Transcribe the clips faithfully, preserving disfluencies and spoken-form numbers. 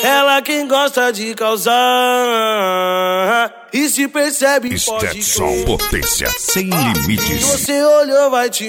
Ela quem gosta de causar e se percebe pode Stetson, potência sem limites. Se você olhou vai te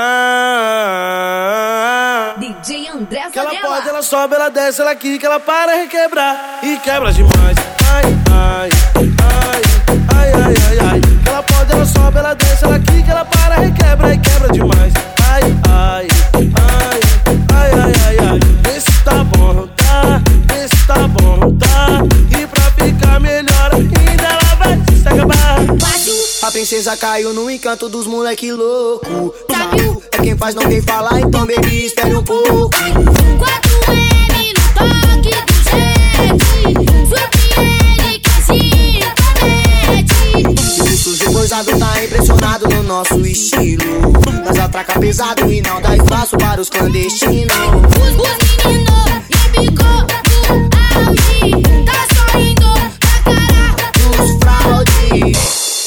mostrar. D J André Zanella. Que ela pode, ela sobe, ela desce, ela quica, ela para requebrar e quebra demais. Ai, ai, ai, ai, ai, ai, ai. Que ela pode, ela sobe, ela desce, ela quica, ela para requebra e quebra demais. Ai, ai, ai, ai, ai, ai, ai. Vê se tá bom, tá? Vê se tá bom, tá? E pra ficar melhor ainda ela vai se acabar. A princesa caiu no encanto dos moleque louco. É quem faz, não quem fala, então baby, espere um pouco. quatro M no toque do jet. Surpreende quem se compromete. Isso depoisado tá impressionado no nosso estilo. Nós atraca pesado e não dá espaço para os clandestinos. Os, os meninos e bicou do auge. Tá sorrindo na cara Dos fraudes.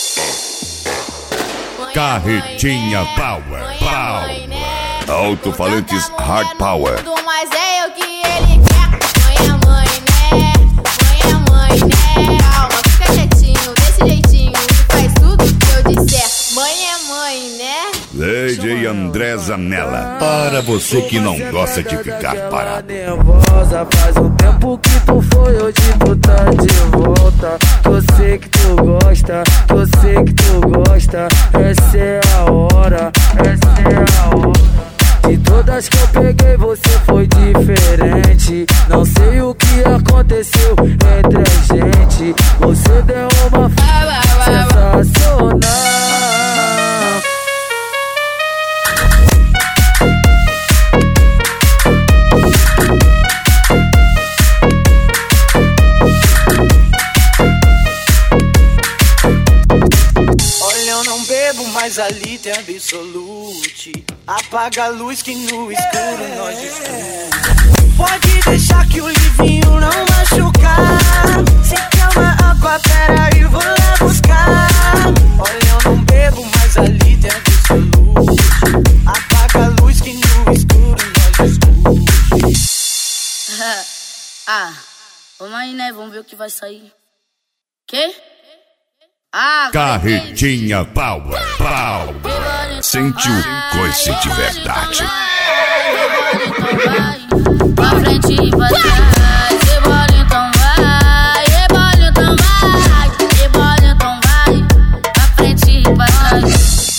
Carretinha Power, Power. Alto-falantes Hard Power. Mas é eu que ele quer. Mãe é mãe, né? Mãe é mãe, né? Calma, fica quietinho, desse jeitinho. Faz tudo que eu disser. Mãe é mãe, né? D J André Zanella. Para você que não gosta de ficar parado. Nervosa, faz um tempo que tu foi, hoje tu tá de volta. Que eu sei que tu gosta, que eu sei que tu gosta. Essa é a hora, essa é a hora. De todas que eu peguei você foi diferente. Não sei o que aconteceu entre a gente. Você deu uma fala sensacional. Mas ali tem Absolute. Apaga a luz que no escuro nós discute. Pode deixar que o livinho não machucar. Se quer uma água, peraí, vou lá buscar. Olha, eu não bebo, mas ali tem Absolute. Apaga a luz que no escuro nós discute. Ah, vamos aí, né? Vamos ver o que vai sair. Quê? Ah, Carretinha Power, Power. Sente o coice de verdade. Pra frente e pra trás. Rebola então vai. Rebola então vai. Rebola então vai. Pra frente e pra trás.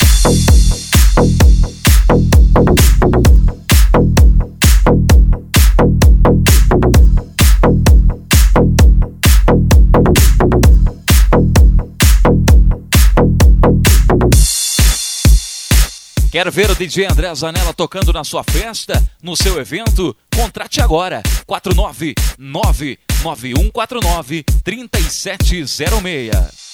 Quer ver o D J André Zanella tocando na sua festa, no seu evento? Contrate agora, quatro nove nove nove um quatro nove três sete zero seis.